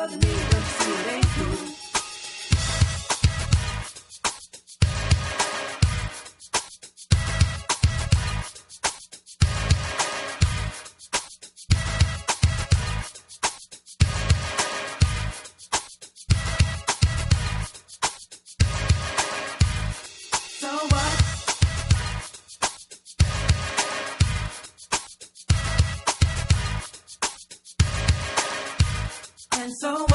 bugging me, don't you see it ain't cool? So what? And so